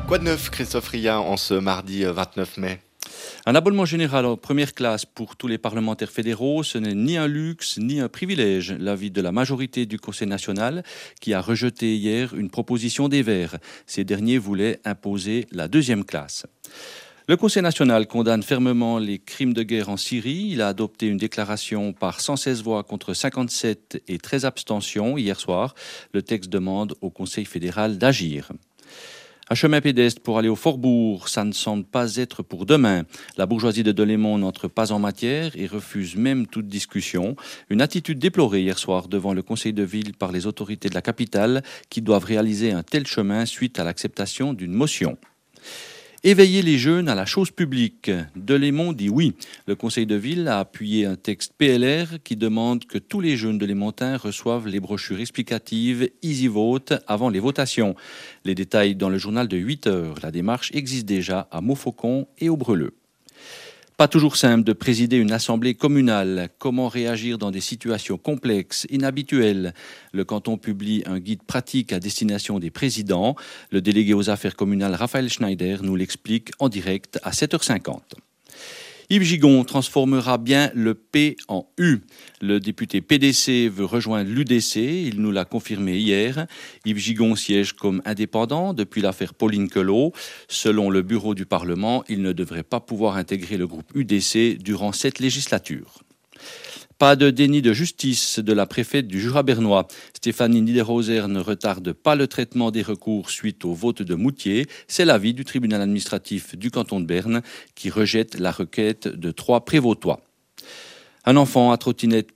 Quoi de neuf, Christophe Ria, en ce mardi 29 mai? Un abonnement général en première classe pour tous les parlementaires fédéraux, ce n'est ni un luxe ni un privilège. L'avis de la majorité du Conseil national qui a rejeté hier une proposition des Verts. Ces derniers voulaient imposer la deuxième classe. Le Conseil national condamne fermement les crimes de guerre en Syrie. Il a adopté une déclaration par 116 voix contre 57 et 13 abstentions hier soir. Le texte demande au Conseil fédéral d'agir. Un chemin pédestre pour aller au Faubourg, ça ne semble pas être pour demain. La bourgeoisie de Delémont n'entre pas en matière et refuse même toute discussion. Une attitude déplorée hier soir devant le conseil de ville par les autorités de la capitale qui doivent réaliser un tel chemin suite à l'acceptation d'une motion. Éveiller les jeunes à la chose publique. Delémont dit oui. Le conseil de ville a appuyé un texte PLR qui demande que tous les jeunes delémontains reçoivent les brochures explicatives EasyVote avant les votations. Les détails dans le journal de 8 heures. La démarche existe déjà à Montfaucon et au Breleux. Pas toujours simple de présider une assemblée communale. Comment réagir dans des situations complexes, inhabituelles? Le canton publie un guide pratique à destination des présidents. Le délégué aux affaires communales Raphaël Schneider nous l'explique en direct à 7h50. Yves Gigon transformera bien le P en U. Le député PDC veut rejoindre l'UDC, il nous l'a confirmé hier. Yves Gigon siège comme indépendant depuis l'affaire Pauline Queloz. Selon le bureau du Parlement, il ne devrait pas pouvoir intégrer le groupe UDC durant cette législature. Pas de déni de justice de la préfète du Jura bernois. Stéphanie Niederhauser ne retarde pas le traitement des recours suite au vote de Moutier. C'est l'avis du tribunal administratif du canton de Berne qui rejette la requête de 3 prévôtois. Un enfant à trottinette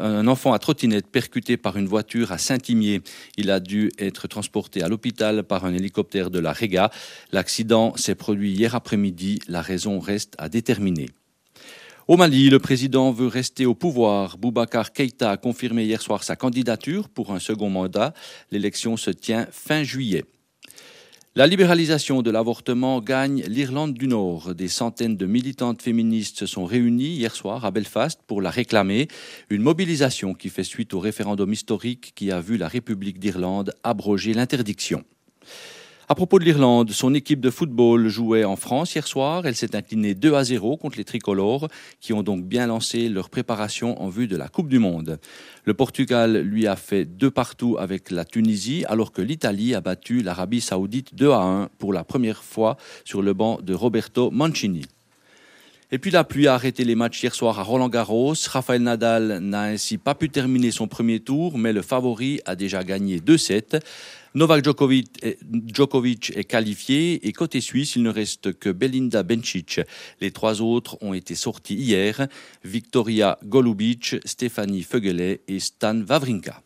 percuté par une voiture à Saint-Imier. Il a dû être transporté à l'hôpital par un hélicoptère de la Rega. L'accident s'est produit hier après-midi. La raison reste à déterminer. Au Mali, le président veut rester au pouvoir. Boubacar Keïta a confirmé hier soir sa candidature pour un second mandat. L'élection se tient fin juillet. La libéralisation de l'avortement gagne l'Irlande du Nord. Des centaines de militantes féministes se sont réunies hier soir à Belfast pour la réclamer. Une mobilisation qui fait suite au référendum historique qui a vu la République d'Irlande abroger l'interdiction. À propos de l'Irlande, son équipe de football jouait en France hier soir. Elle s'est inclinée 2-0 contre les tricolores qui ont donc bien lancé leur préparation en vue de la Coupe du Monde. Le Portugal lui a fait 2-2 avec la Tunisie alors que l'Italie a battu l'Arabie Saoudite 2-1 pour la première fois sur le banc de Roberto Mancini. Et puis la pluie a arrêté les matchs hier soir à Roland-Garros. Rafael Nadal n'a ainsi pas pu terminer son premier tour, mais le favori a déjà gagné 2-7. Novak Djokovic est qualifié et côté suisse, il ne reste que Belinda Bencic. Les 3 autres ont été sortis hier. Victoria Golubic, Stéphanie Fögele et Stan Wawrinka.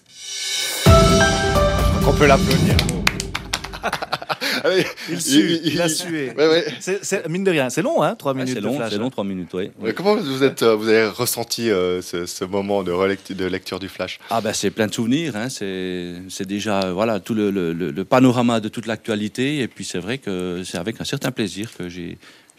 On peut l'applaudir. Il a sué. Ouais. C'est, mine de rien, c'est long, 3 minutes c'est long, de flash. c'est long, 3 minutes, oui. Comment vous avez ressenti ce moment de lecture du flash? C'est plein de souvenirs, c'est déjà tout le panorama de toute l'actualité, et puis c'est vrai que c'est avec un certain plaisir que j'ai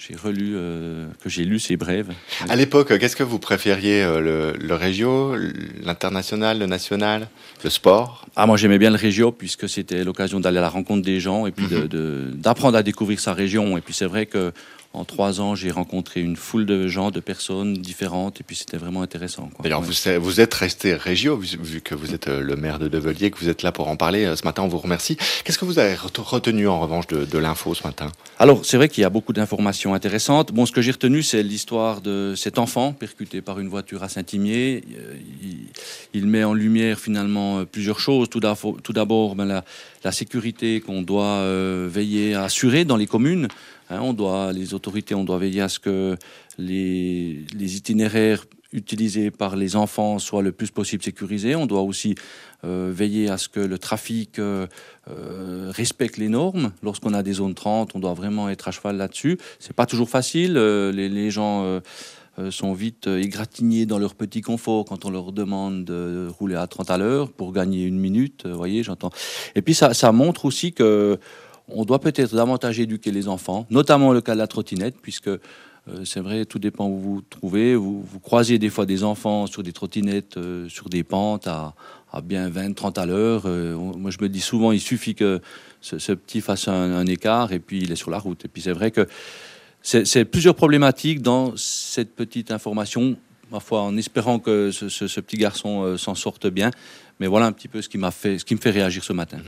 lu ces brèves. À l'époque, qu'est-ce que vous préfériez, le régio, l'international, le national, le sport? Moi j'aimais bien le régio puisque c'était l'occasion d'aller à la rencontre des gens et puis d'apprendre à découvrir sa région. Et puis c'est vrai que en 3 ans, j'ai rencontré une foule de gens, de personnes différentes, et puis c'était vraiment intéressant. D'ailleurs, vous êtes resté régio, vu que vous êtes le maire de Develier, que vous êtes là pour en parler ce matin, on vous remercie. Qu'est-ce que vous avez retenu en revanche de l'info ce matin? Alors, c'est vrai qu'il y a beaucoup d'informations intéressantes. Ce que j'ai retenu, c'est l'histoire de cet enfant percuté par une voiture à Saint-Imier. Il met en lumière finalement plusieurs choses. Tout d'abord, la sécurité qu'on doit veiller à assurer dans les communes. Les autorités, on doit veiller à ce que les itinéraires utilisés par les enfants soient le plus possible sécurisés. On doit aussi veiller à ce que le trafic respecte les normes. Lorsqu'on a des zones 30, on doit vraiment être à cheval là-dessus. C'est pas toujours facile. Les gens sont vite égratignés dans leur petit confort quand on leur demande de rouler à 30 à l'heure pour gagner 1 minute. Voyez, j'entends. Et puis ça montre aussi que on doit peut-être davantage éduquer les enfants, notamment le cas de la trottinette, puisque c'est vrai, tout dépend où vous vous trouvez. Vous croisez des fois des enfants sur des trottinettes, sur des pentes à bien 20-30 à l'heure. Moi, je me dis souvent, il suffit que ce petit fasse un écart et puis il est sur la route. Et puis c'est vrai que c'est plusieurs problématiques dans cette petite information, ma foi, en espérant que ce petit garçon s'en sorte bien. Mais voilà un petit peu ce qui me fait réagir ce matin.